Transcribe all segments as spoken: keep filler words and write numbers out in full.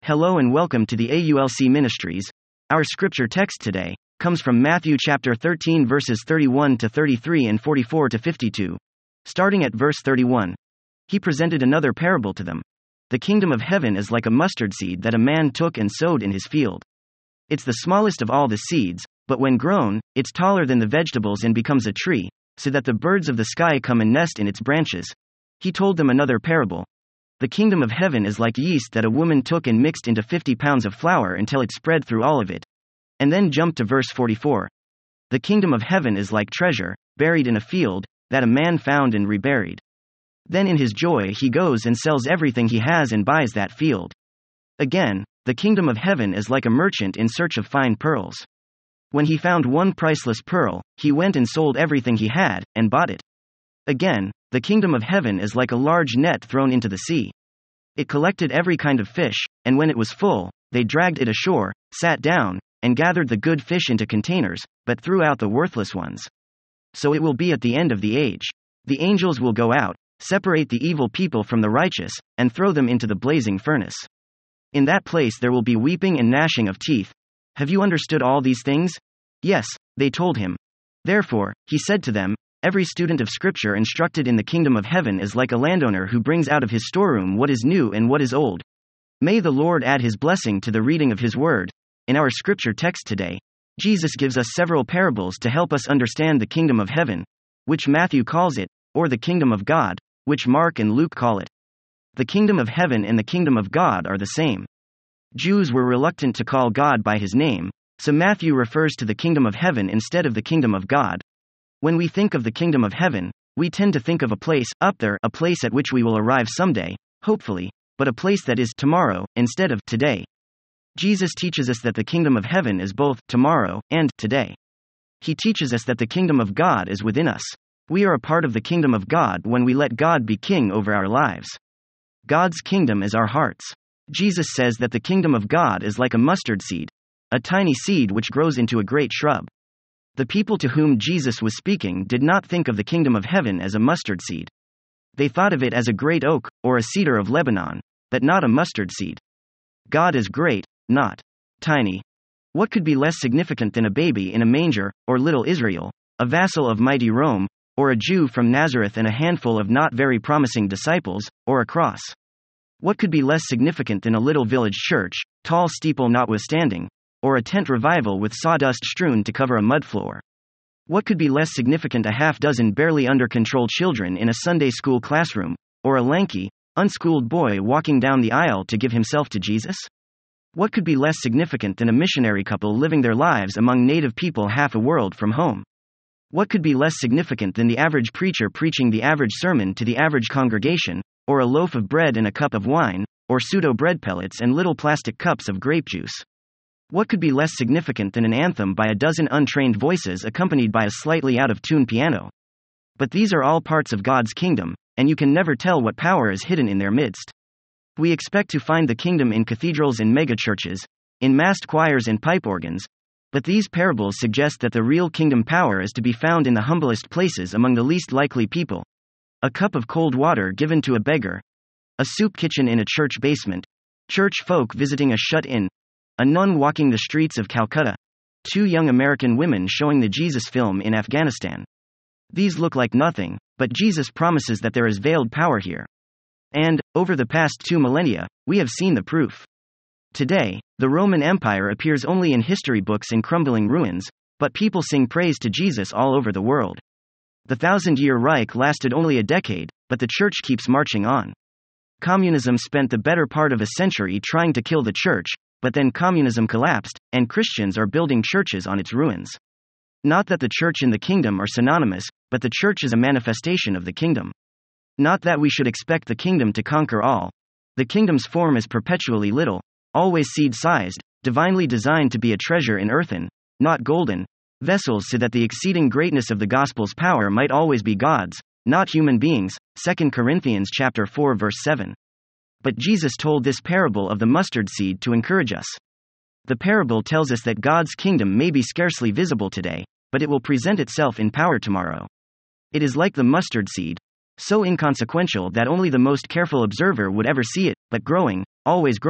Hello and welcome to the A U L C Ministries. Our scripture text today comes from Matthew chapter thirteen verses thirty-one to thirty-three and forty-four to fifty-two. Starting at verse thirty-one. He presented another parable to them. The kingdom of heaven is like a mustard seed that a man took and sowed in his field. It's the smallest of all the seeds, but when grown, it's taller than the vegetables and becomes a tree, so that the birds of the sky come and nest in its branches. He told them another parable. The kingdom of heaven is like yeast that a woman took and mixed into fifty pounds of flour until it spread through all of it. And then jumped to verse forty-four. The kingdom of heaven is like treasure, buried in a field, that a man found and reburied. Then in his joy he goes and sells everything he has and buys that field. Again, the kingdom of heaven is like a merchant in search of fine pearls. When he found one priceless pearl, he went and sold everything he had, and bought it. Again, the kingdom of heaven is like a large net thrown into the sea. It collected every kind of fish, and when it was full, they dragged it ashore, sat down, and gathered the good fish into containers, but threw out the worthless ones. So it will be at the end of the age. The angels will go out, separate the evil people from the righteous, and throw them into the blazing furnace. In that place there will be weeping and gnashing of teeth. Have you understood all these things? Yes, they told him. Therefore, he said to them, every student of Scripture instructed in the kingdom of heaven is like a landowner who brings out of his storeroom what is new and what is old. May the Lord add his blessing to the reading of his word. In our scripture text today, Jesus gives us several parables to help us understand the kingdom of heaven, which Matthew calls it, or the kingdom of God, which Mark and Luke call it. The kingdom of heaven and the kingdom of God are the same. Jews were reluctant to call God by his name, so Matthew refers to the kingdom of heaven instead of the kingdom of God. When we think of the kingdom of heaven, we tend to think of a place up there, a place at which we will arrive someday, hopefully, but a place that is tomorrow, instead of today. Jesus teaches us that the kingdom of heaven is both tomorrow and today. He teaches us that the kingdom of God is within us. We are a part of the kingdom of God when we let God be king over our lives. God's kingdom is our hearts. Jesus says that the kingdom of God is like a mustard seed, a tiny seed which grows into a great shrub. The people to whom Jesus was speaking did not think of the kingdom of heaven as a mustard seed. They thought of it as a great oak, or a cedar of Lebanon, but not a mustard seed. God is great, not tiny. What could be less significant than a baby in a manger, or little Israel, a vassal of mighty Rome, or a Jew from Nazareth and a handful of not very promising disciples, or a cross? What could be less significant than a little village church, tall steeple notwithstanding, or a tent revival with sawdust strewn to cover a mud floor? What could be less significant a half dozen barely under-control children in a Sunday school classroom, or a lanky, unschooled boy walking down the aisle to give himself to Jesus? What could be less significant than a missionary couple living their lives among native people half a world from home? What could be less significant than the average preacher preaching the average sermon to the average congregation, or a loaf of bread and a cup of wine, or pseudo bread pellets and little plastic cups of grape juice? What could be less significant than an anthem by a dozen untrained voices accompanied by a slightly out-of-tune piano? But these are all parts of God's kingdom, and you can never tell what power is hidden in their midst. We expect to find the kingdom in cathedrals and megachurches, in massed choirs and pipe organs, but these parables suggest that the real kingdom power is to be found in the humblest places among the least likely people. A cup of cold water given to a beggar, a soup kitchen in a church basement, church folk visiting a shut-in, a nun walking the streets of Calcutta, two young American women showing the Jesus film in Afghanistan. These look like nothing, but Jesus promises that there is veiled power here. And, over the past two millennia, we have seen the proof. Today, the Roman Empire appears only in history books and crumbling ruins, but people sing praise to Jesus all over the world. The Thousand-Year Reich lasted only a decade, but the church keeps marching on. Communism spent the better part of a century trying to kill the church, but then communism collapsed, and Christians are building churches on its ruins. Not that the church and the kingdom are synonymous, but the church is a manifestation of the kingdom. Not that we should expect the kingdom to conquer all. The kingdom's form is perpetually little, always seed-sized, divinely designed to be a treasure in earthen, not golden, vessels so that the exceeding greatness of the gospel's power might always be God's, not human beings. Second Corinthians chapter four verse seven. But Jesus told this parable of the mustard seed to encourage us. The parable tells us that God's kingdom may be scarcely visible today, but it will present itself in power tomorrow. It is like the mustard seed, so inconsequential that only the most careful observer would ever see it, but growing, always growing,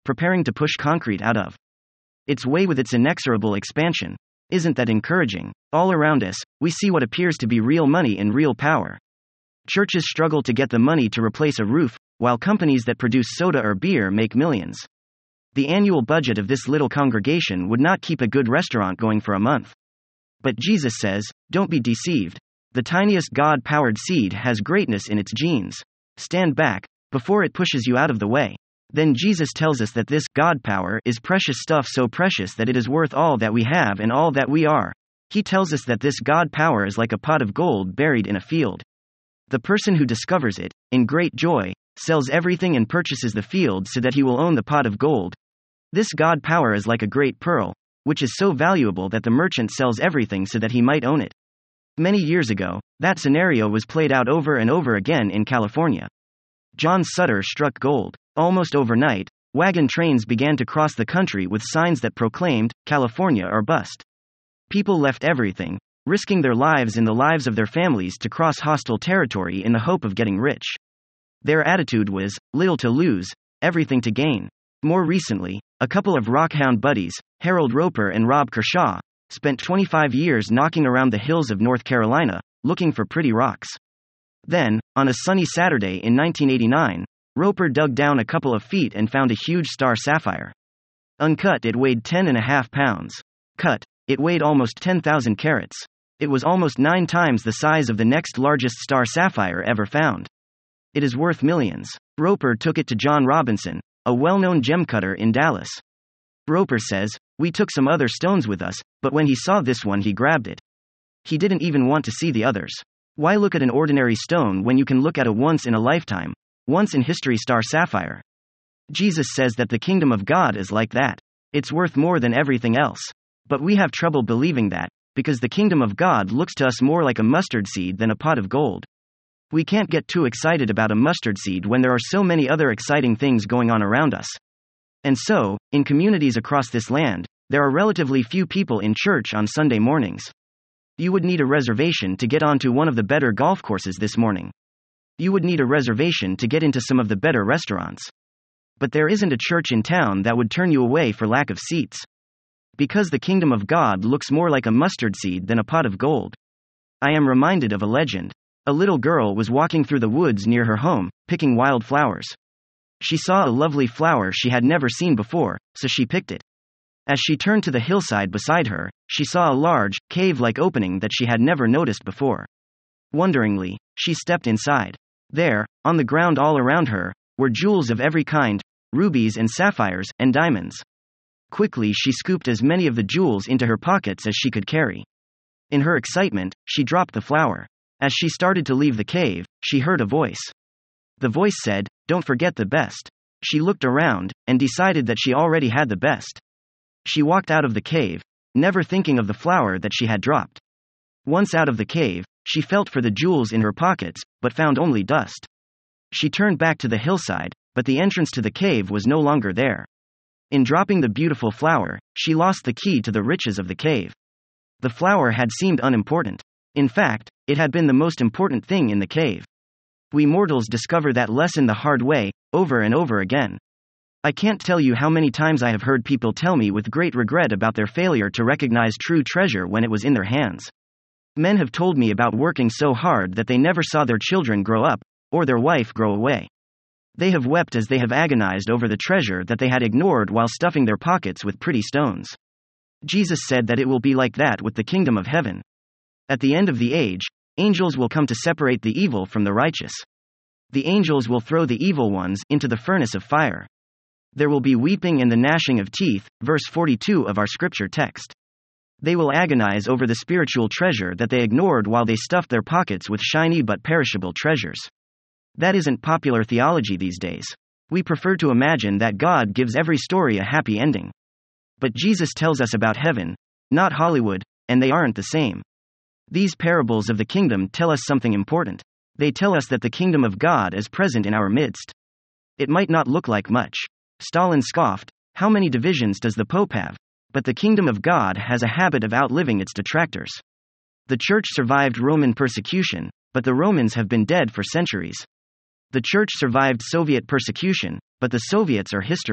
preparing to push concrete out of its way with its inexorable expansion. Isn't that encouraging? All around us, we see what appears to be real money and real power. Churches struggle to get the money to replace a roof, while companies that produce soda or beer make millions. The annual budget of this little congregation would not keep a good restaurant going for a month. But Jesus says, don't be deceived. The tiniest God-powered seed has greatness in its genes. Stand back, before it pushes you out of the way. Then Jesus tells us that this God power is precious stuff, so precious that it is worth all that we have and all that we are. He tells us that this God power is like a pot of gold buried in a field. The person who discovers it, in great joy, sells everything and purchases the field so that he will own the pot of gold. This God power is like a great pearl, which is so valuable that the merchant sells everything so that he might own it. Many years ago, that scenario was played out over and over again in California. John Sutter struck gold. Almost overnight, wagon trains began to cross the country with signs that proclaimed, California or bust. People left everything, risking their lives and the lives of their families to cross hostile territory in the hope of getting rich. Their attitude was, little to lose, everything to gain. More recently, a couple of rockhound buddies, Harold Roper and Rob Kershaw, spent twenty-five years knocking around the hills of North Carolina, looking for pretty rocks. Then, on a sunny Saturday in nineteen eighty-nine, Roper dug down a couple of feet and found a huge star sapphire. Uncut, it weighed ten and a half pounds. Cut, it weighed almost ten thousand carats. It was almost nine times the size of the next largest star sapphire ever found. It is worth millions. Roper took it to John Robinson, a well-known gem cutter in Dallas. Roper says, we took some other stones with us, but when he saw this one he grabbed it. He didn't even want to see the others. Why look at an ordinary stone when you can look at a once-in-a-lifetime, once-in-history star sapphire? Jesus says that the kingdom of God is like that. It's worth more than everything else. But we have trouble believing that, because the kingdom of God looks to us more like a mustard seed than a pot of gold. We can't get too excited about a mustard seed when there are so many other exciting things going on around us. And so, in communities across this land, there are relatively few people in church on Sunday mornings. You would need a reservation to get onto one of the better golf courses this morning. You would need a reservation to get into some of the better restaurants. But there isn't a church in town that would turn you away for lack of seats. Because the kingdom of God looks more like a mustard seed than a pot of gold. I am reminded of a legend. A little girl was walking through the woods near her home, picking wild flowers. She saw a lovely flower she had never seen before, so she picked it. As she turned to the hillside beside her, she saw a large, cave-like opening that she had never noticed before. Wonderingly, she stepped inside. There, on the ground all around her, were jewels of every kind, rubies and sapphires, and diamonds. Quickly she scooped as many of the jewels into her pockets as she could carry. In her excitement, she dropped the flower. As she started to leave the cave, she heard a voice. The voice said, "Don't forget the best." She looked around, and decided that she already had the best. She walked out of the cave, never thinking of the flower that she had dropped. Once out of the cave, she felt for the jewels in her pockets, but found only dust. She turned back to the hillside, but the entrance to the cave was no longer there. In dropping the beautiful flower, she lost the key to the riches of the cave. The flower had seemed unimportant. In fact, it had been the most important thing in the cave. We mortals discover that lesson the hard way, over and over again. I can't tell you how many times I have heard people tell me with great regret about their failure to recognize true treasure when it was in their hands. Men have told me about working so hard that they never saw their children grow up, or their wife grow away. They have wept as they have agonized over the treasure that they had ignored while stuffing their pockets with pretty stones. Jesus said that it will be like that with the kingdom of heaven. At the end of the age, angels will come to separate the evil from the righteous. The angels will throw the evil ones into the furnace of fire. There will be weeping and the gnashing of teeth, verse forty-two of our scripture text. They will agonize over the spiritual treasure that they ignored while they stuffed their pockets with shiny but perishable treasures. That isn't popular theology these days. We prefer to imagine that God gives every story a happy ending. But Jesus tells us about heaven, not Hollywood, and they aren't the same. These parables of the kingdom tell us something important. They tell us that the kingdom of God is present in our midst. It might not look like much. Stalin scoffed, "How many divisions does the Pope have?" But the kingdom of God has a habit of outliving its detractors. The church survived Roman persecution, but the Romans have been dead for centuries. The church survived Soviet persecution, but the Soviets are history.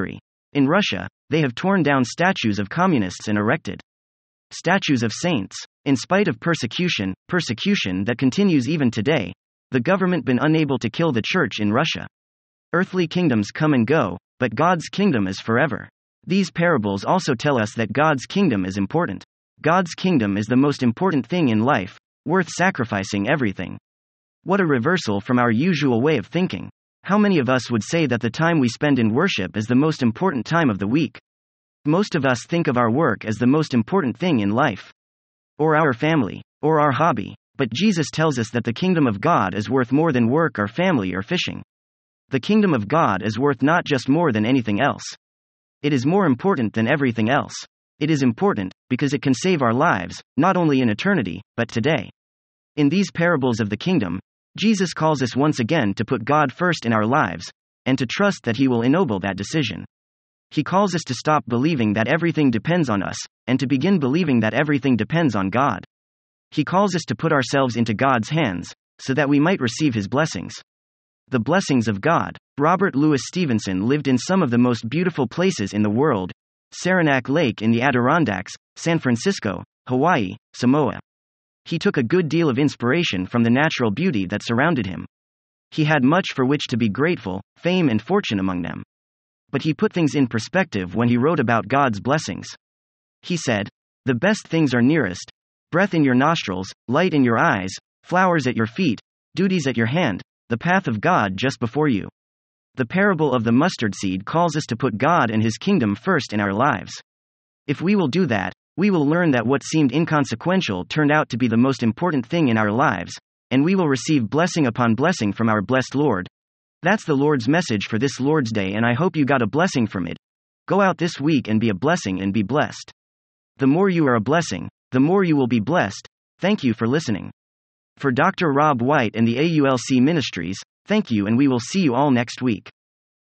In Russia, they have torn down statues of communists and erected statues of saints. In spite of persecution, persecution that continues even today, the government been unable to kill the church in Russia. Earthly kingdoms come and go, but God's kingdom is forever. These parables also tell us that God's kingdom is important. God's kingdom is the most important thing in life, worth sacrificing everything. What a reversal from our usual way of thinking. How many of us would say that the time we spend in worship is the most important time of the week? Most of us think of our work as the most important thing in life, or our family, or our hobby, but Jesus tells us that the kingdom of God is worth more than work or family or fishing. The kingdom of God is worth not just more than anything else. It is more important than everything else. It is important because it can save our lives, not only in eternity, but today. In these parables of the kingdom, Jesus calls us once again to put God first in our lives, and to trust that He will ennoble that decision. He calls us to stop believing that everything depends on us, and to begin believing that everything depends on God. He calls us to put ourselves into God's hands, so that we might receive His blessings. The blessings of God. Robert Louis Stevenson lived in some of the most beautiful places in the world: Saranac Lake in the Adirondacks, San Francisco, Hawaii, Samoa. He took a good deal of inspiration from the natural beauty that surrounded him. He had much for which to be grateful, fame and fortune among them. But he put things in perspective when he wrote about God's blessings. He said, "The best things are nearest: breath in your nostrils, light in your eyes, flowers at your feet, duties at your hand, the path of God just before you." The parable of the mustard seed calls us to put God and His kingdom first in our lives. If we will do that, we will learn that what seemed inconsequential turned out to be the most important thing in our lives, and we will receive blessing upon blessing from our blessed Lord. That's the Lord's message for this Lord's Day, and I hope you got a blessing from it. Go out this week and be a blessing and be blessed. The more you are a blessing, the more you will be blessed. Thank you for listening. For Doctor Rob White and the A U L C Ministries, thank you, and we will see you all next week.